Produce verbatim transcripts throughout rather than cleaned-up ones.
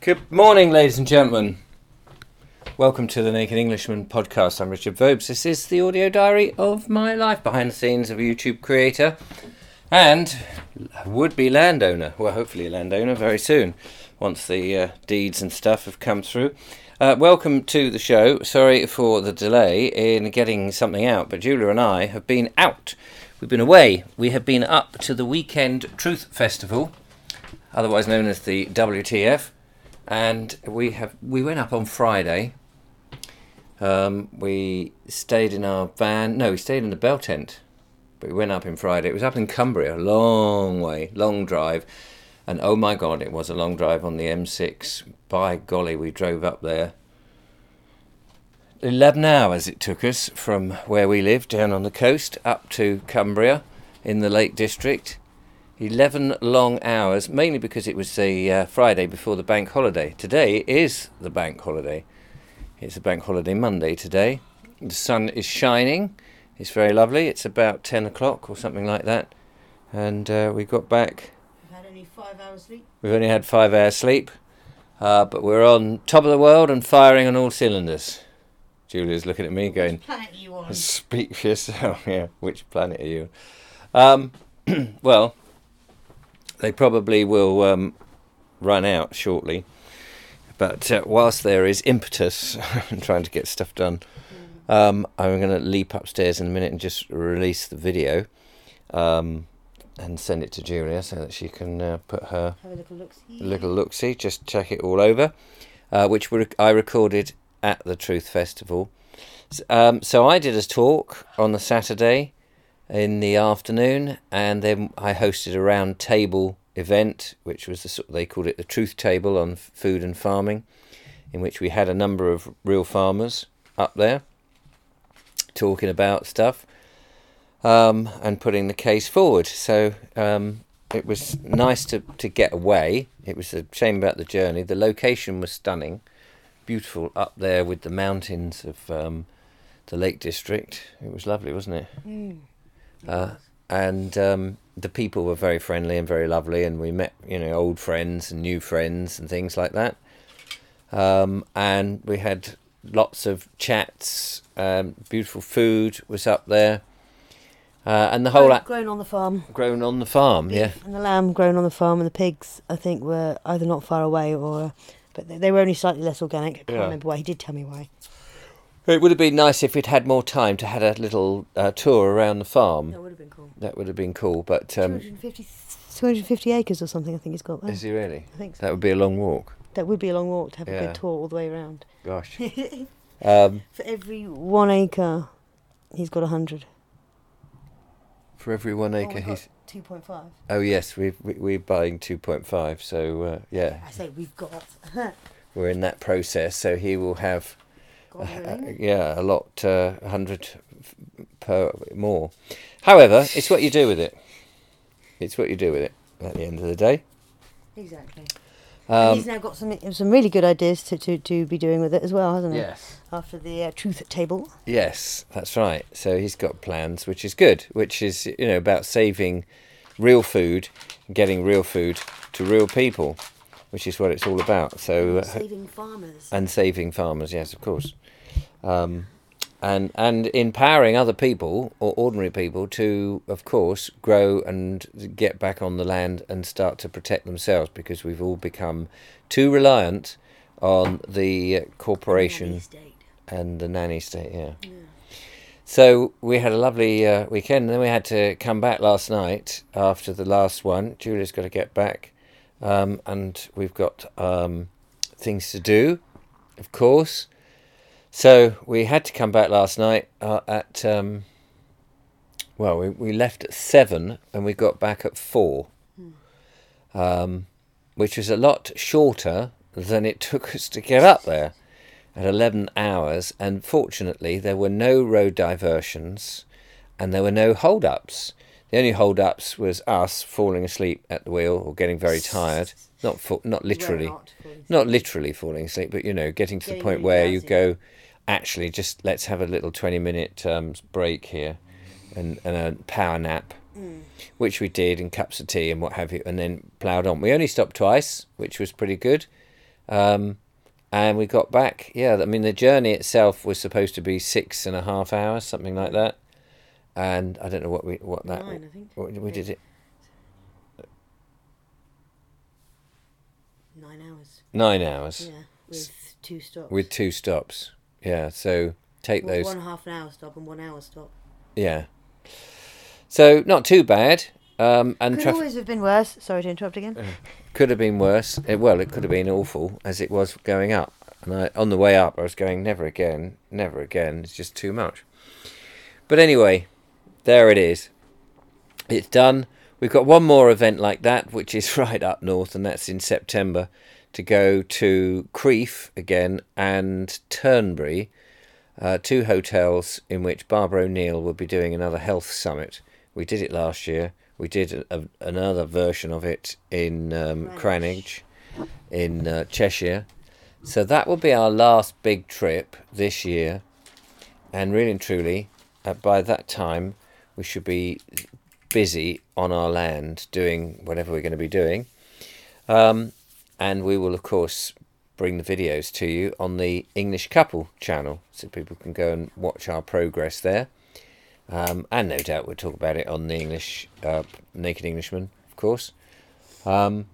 Good morning, ladies and gentlemen. Welcome to the Naked Englishman podcast. I'm Richard Vobes. This is the audio diary of my life, behind the scenes of a YouTube creator and would-be landowner. Well, hopefully a landowner very soon, once the uh, deeds and stuff have come through. Uh, welcome to the show. Sorry for the delay in getting something out, but Julia and I have been out. We've been away. We have been up to the Weekend Truth Festival, otherwise known as the W T F. And we have we went up on Friday. Um, we stayed in our van. No, we stayed in the bell tent. But we went up in Friday. It was up in Cumbria, a long way, long drive. And oh my God, it was a long drive on the M six. By golly, we drove up there. eleven hours it took us from where we live, down on the coast, up to Cumbria in the Lake District. eleven long hours, mainly because it was the uh, Friday before the bank holiday. Today is the bank holiday. It's a bank holiday Monday today. The sun is shining. It's very lovely. It's about ten o'clock or something like that. And uh, we got back. We've had only five hours sleep. We've only had five hours sleep. Uh, but we're on top of the world and firing on all cylinders. Julia's looking at me going, Which planet are you on? Speak for yourself. Yeah, which planet are you on? Um, well... They probably will um, run out shortly. But uh, whilst there is impetus in trying to get stuff done, um, I'm going to leap upstairs in a minute and just release the video um, and send it to Julia so that she can uh, put her Have a little look-see. little look-see, just check it all over, uh, which we rec- I recorded at the Truth Festival. Um, so I did a talk on the Saturday in the afternoon, and then I hosted a round table event, which was the they called it the Truth Table on food and farming, in which we had a number of real farmers up there talking about stuff um, and putting the case forward. So um, it was nice to, to get away. It was a shame about the journey. The location was stunning, beautiful up there with the mountains of um, the Lake District. It was lovely, wasn't it? Mm. Uh, and um, the people were very friendly and very lovely, and we met, you know, old friends and new friends and things like that. Um, and we had lots of chats. Um, beautiful food was up there, uh, and the whole Grown, a- grown on the farm. grown on the farm. Yeah, And the lamb grown on the farm, and the pigs, I think, were either not far away or, but they, they were only slightly less organic. I can't Yeah. remember why. He did tell me why. It would have been nice if we'd had more time to have a little uh, tour around the farm. That would have been cool. That would have been cool, but um, two hundred fifty, two hundred fifty acres or something, I think he's got there. is he really? I think so. That would be a long walk. That would be a long walk to have Yeah. a good tour all the way around. Gosh. um, For every one acre, he's got a hundred. for every one acre, he's. two point five. Oh yes, we've, we we're buying two point five. So uh, yeah, I say we've got. we're in that process. So he will have, God uh, uh, willing. yeah, a lot, uh, a hundred f- per more. However, it's what you do with it. It's what you do with it at the end of the day. Exactly. And Um, he's now got some some really good ideas to, to, to be doing with it as well, hasn't he? yes. After the uh, truth table. Yes, that's right. So he's got plans, which is good. Which is, you know, about saving real food, getting real food to real people, which is what it's all about. So uh, Saving farmers. and saving farmers, yes, of course, um, and and empowering other people or ordinary people to, of course, grow and get back on the land and start to protect themselves, because we've all become too reliant on the uh, corporation and the nanny state. Yeah. Yeah. So we had a lovely uh, weekend. Then we had to come back last night after the last one. Julia's got to get back, um, and we've got um, things to do, of course. So we had to come back last night uh, at, um, well, we, we left at seven and we got back at four, Hmm. um, which was a lot shorter than it took us to get up there at eleven hours. And fortunately, there were no road diversions and there were no hold-ups. The only hold-ups was us falling asleep at the wheel or getting very tired. Not fa- not literally. Not falling Not literally falling asleep, but, you know, getting to Getting the point really where you drowsy. go, actually, just let's have a little twenty-minute um, break here and, and a power nap, Mm. which we did in cups of tea and what have you, and then ploughed on. We only stopped twice, which was pretty good. Um, and we got back. Yeah, I mean the journey itself was supposed to be six and a half hours, something like that. And I don't know what we what that Nine, I think. what, we did it Nine hours. nine hours. Yeah, with two stops. With two stops. Yeah, so take well, those. One half an hour stop and one hour stop. Yeah. So not too bad. Um, and Could traf- always have been worse. Sorry to interrupt again. could have been worse. It, well, it could have been awful as it was going up. And I, on the way up, I was going, never again, never again. It's just too much. But anyway, there it is. It's done. We've got one more event like that, which is right up north, and that's in September, to go to Crieff again and Turnberry, uh, two hotels in which Barbara O'Neill will be doing another health summit. We did it last year. We did a, a, another version of it in um, Cranage, in uh, Cheshire. So that will be our last big trip this year. And really and truly, uh, by that time, we should be busy on our land doing whatever we're going to be doing. Um, and we will, of course, bring the videos to you on the English Couple channel, so people can go and watch our progress there. Um, and no doubt we'll talk about it on the English uh, Naked Englishman, of course. Um,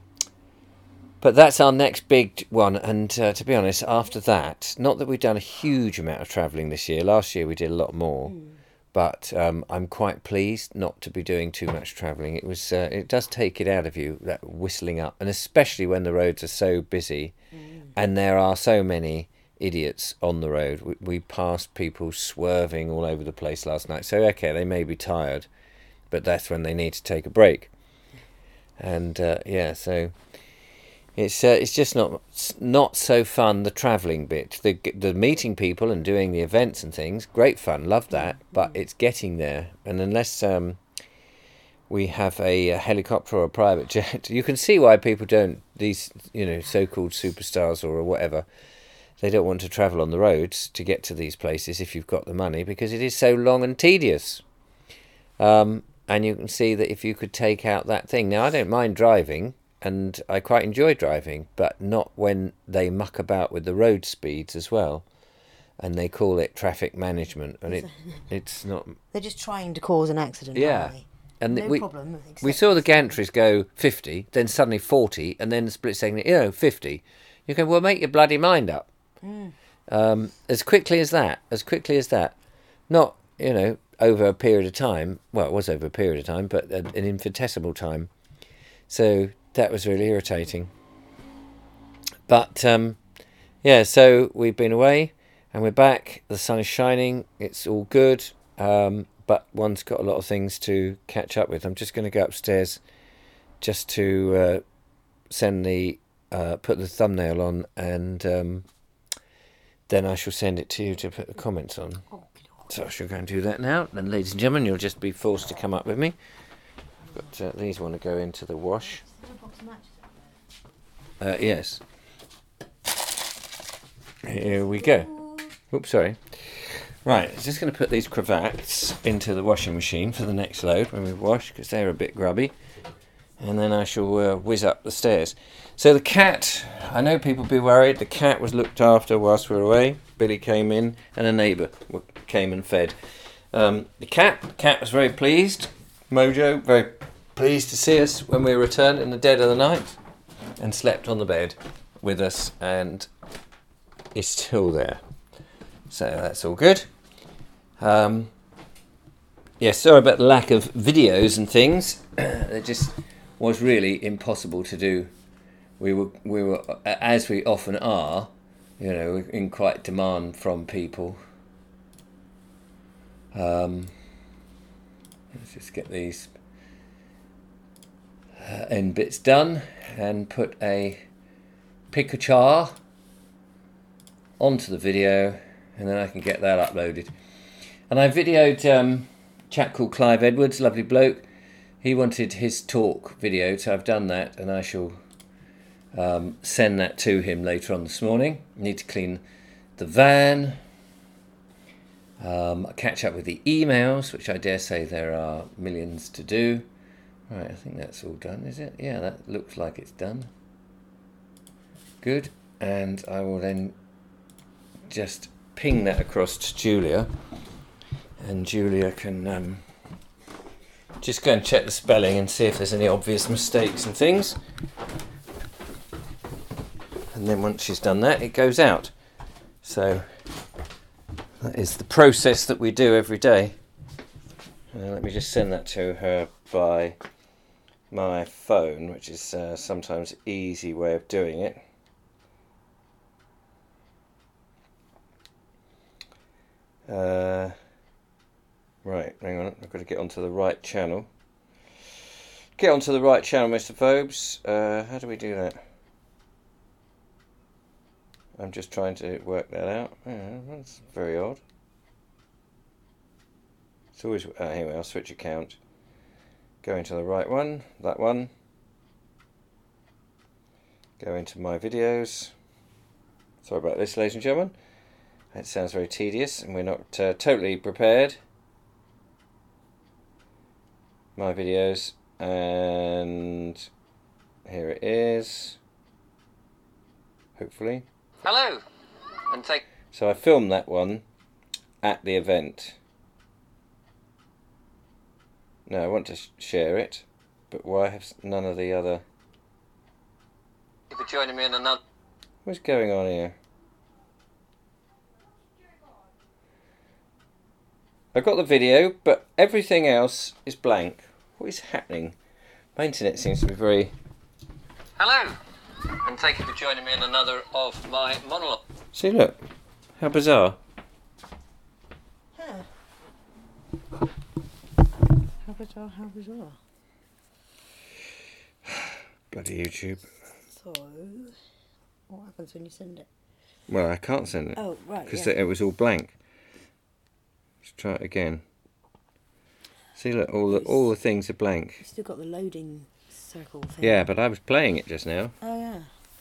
but that's our next big one. And uh, to be honest, after that, not that we've done a huge amount of travelling this year. Last year we did a lot more. Mm. But um, I'm quite pleased not to be doing too much travelling. It was, uh, it does take it out of you, that whistling up. And especially when the roads are so busy mm. and there are so many idiots on the road. We, we passed people swerving all over the place last night. So, okay, they may be tired, but that's when they need to take a break. And, uh, yeah, so it's uh, it's just not not so fun, the travelling bit. The, the meeting people and doing the events and things, great fun, love that, but it's getting there. And unless um, we have a, a helicopter or a private jet, you can see why people don't, these, you know, so-called superstars or whatever, they don't want to travel on the roads to get to these places if you've got the money, because it is so long and tedious. Um, and you can see that if you could take out that thing. Now, I don't mind driving, and I quite enjoy driving, but not when they muck about with the road speeds as well. And they call it traffic management, and it it's not... They're just trying to cause an accident, yeah. aren't they? And no we, problem. We saw the gantries go fifty, then suddenly forty, and then split second, you know, fifty. You go, well, make your bloody mind up. Mm. Um, as quickly as that, as quickly as that. Not, you know, over a period of time. Well, it was over a period of time, but an infinitesimal time. So that was really irritating. But, um, yeah, so we've been away and we're back. The sun is shining. It's all good. Um, but one's got a lot of things to catch up with. I'm just going to go upstairs just to uh, send the, uh, put the thumbnail on, and um, then I shall send it to you to put the comments on. So I shall go and do that now. Then, ladies and gentlemen, you'll just be forced to come up with me. But uh, these want to go into the wash. Uh, yes. Here we go. Oops, sorry. Right, I'm just going to put these cravats into the washing machine for the next load when we wash, because they're a bit grubby. And then I shall uh, whiz up the stairs. So the cat, I know people be worried, the cat was looked after whilst we were away. Billy came in and a neighbour came and fed. Um, the cat, the cat was very pleased. Mojo, very pleased to see us when we returned in the dead of the night, and slept on the bed with us and is still there. So that's all good. Um, yeah, sorry about the lack of videos and things. It just was really impossible to do. We were, we were, as we often are, you know, in quite demand from people. Um, let's just get these uh, end bits done and put a picture onto the video, and then I can get that uploaded. And I videoed um, a chap called Clive Edwards, lovely bloke. He wanted his talk videoed, so I've done that, and I shall um, send that to him later on this morning. I need to clean the van, um, catch up with the emails, which I dare say there are millions to do. Right, I think that's all done, is it? Yeah, that looks like it's done. Good. And I will then just ping that across to Julia, and Julia can um, just go and check the spelling and see if there's any obvious mistakes and things. And then once she's done that, it goes out. So that is the process that we do every day. Uh, let me just send that to her by my phone, which is uh, sometimes an easy way of doing it. Uh, right, hang on, I've got to get onto the right channel. Get onto the right channel, Mister Phobes. Uh, how do we do that? I'm just trying to work that out. Yeah, that's very odd. It's always... Uh, anyway, I'll switch account. Go into the right one, that one. Go into my videos. Sorry about this, ladies and gentlemen. It sounds very tedious and we're not uh, totally prepared. My videos, and here it is. Hopefully. Hello, and take. So I filmed that one at the event. No, I want to sh share it, but why have none of the other? Thank you for joining me in another. What's going on here? I got the video, but everything else is blank. What is happening? My internet seems to be very... Hello, and thank you for joining me in another of my monologue. See, look. How bizarre. Huh. How bizarre, how bizarre. Bloody YouTube. So, what happens when you send it? Well, I can't send it. Oh, right, Because yeah. it was all blank. Let's try it again. See, look, all the all the things are blank. You've still got the loading circle thing. Yeah, but I was playing it just now. Oh, yeah.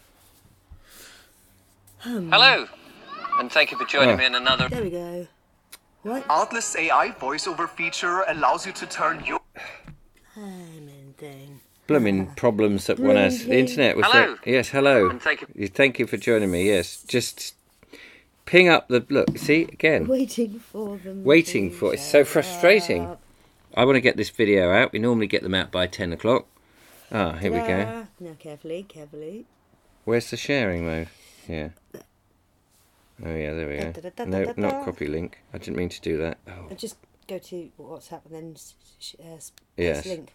Hmm. Hello, and thank you for joining Oh. me in another... There we go. What? Artless A I voiceover feature allows you to turn your... Hamon thing. Blooming problems that one has. The internet was... Hello. There. Yes, hello. And thank you. Thank you for joining me, yes. Just ping up the... Look, see, again. Waiting for them. Waiting to for... It's so show frustrating. up. I want to get this video out. We normally get them out by ten o'clock. Ah, here we go. Ta-da. Now, carefully, carefully. Where's the sharing mode? Yeah. Oh, yeah, there we go. No, not copy link. I didn't mean to do that. Oh, And just go to WhatsApp and then s- sh- uh, s- Yes. link.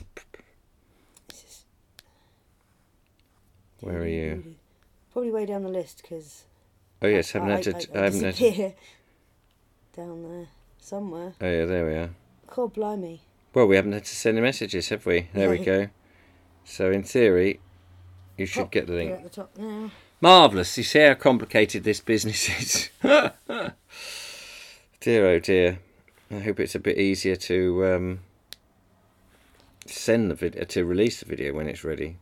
where are you? Probably way down the list because Oh, yes, haven't had to... I haven't had to... disappear down there somewhere. Oh, yeah, there we are. God blimey. Well, we haven't had to send the messages, have we? There we No. go. So, in theory, you should Oh, get the you're link. at the top now. Marvellous. You see how complicated this business is. Dear, oh dear. I hope it's a bit easier to um, send the video, to release the video when it's ready.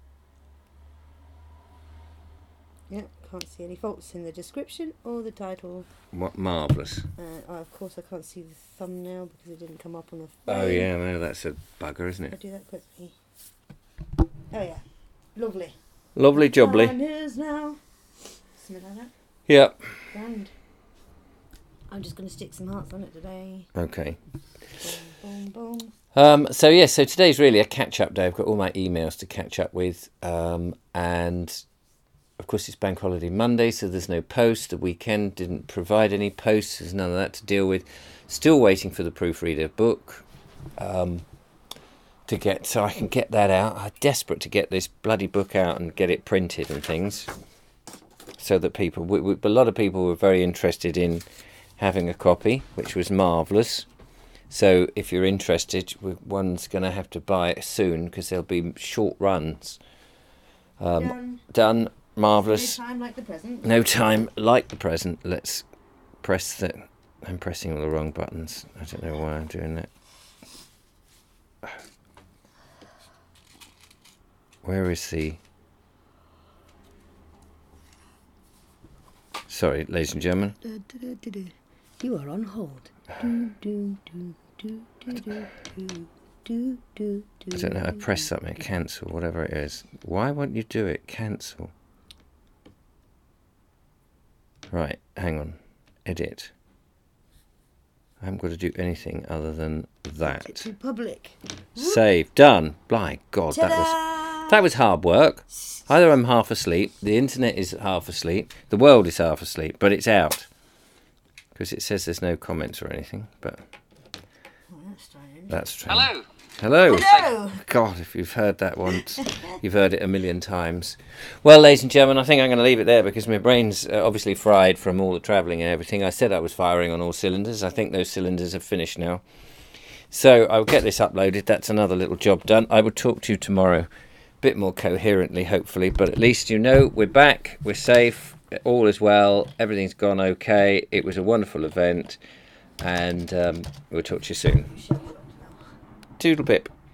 Yep, can't see any faults in the description or the title. What marvellous. Uh, oh, of course, I can't see the thumbnail because it didn't come up on the. Oh, frame. yeah, no, that's a bugger, isn't I'll it? do that quickly. Oh yeah, lovely. Lovely jubbly. Time is now. Something like that. Yep. Grand. I'm just going to stick some hearts on it today. Okay. Boom, boom, boom. Um, so, yes, so today's really a catch-up day. I've got all my emails to catch up with. Um, and, of course, it's Bank Holiday Monday, so there's no post. The weekend didn't provide any posts. There's none of that to deal with. Still waiting for the proofreader book um, to get, so I can get that out. I'm desperate to get this bloody book out and get it printed and things. So that people, we, we, a lot of people were very interested in having a copy, which was marvellous. So if you're interested, one's going to have to buy it soon because there'll be short runs. Um, Done. done. Marvellous. No time like the present. No time like the present. Let's press that. I'm pressing all the wrong buttons. I don't know why I'm doing that. Where is the... Sorry, ladies and gentlemen. Du- du- du- du- du. You are on hold. Do, do, do, do, do, do, do, do, do, I don't know. I pressed something. Cancel, whatever it is. Why won't you do it? Cancel. Right, hang on. Edit. I haven't got to do anything other than that. To public. Save. Done. My God, that was Ta-da! that was hard work. Either I'm half asleep, the internet is half asleep, the world is half asleep, but it's out. Because it says there's no comments or anything, but Oh, that's strange. that's strange. Hello. Hello. Hello. God, if you've heard that once, you've heard it a million times. Well, ladies and gentlemen, I think I'm going to leave it there because my brain's uh, obviously fried from all the travelling and everything. I said I was firing on all cylinders. I think those cylinders have finished now. So I'll get this uploaded. That's another little job done. I will talk to you tomorrow a bit more coherently, hopefully. But at least you know we're back. We're safe. All is well. Everything's gone okay. It was a wonderful event. And um, we'll talk to you soon. Toodle pip.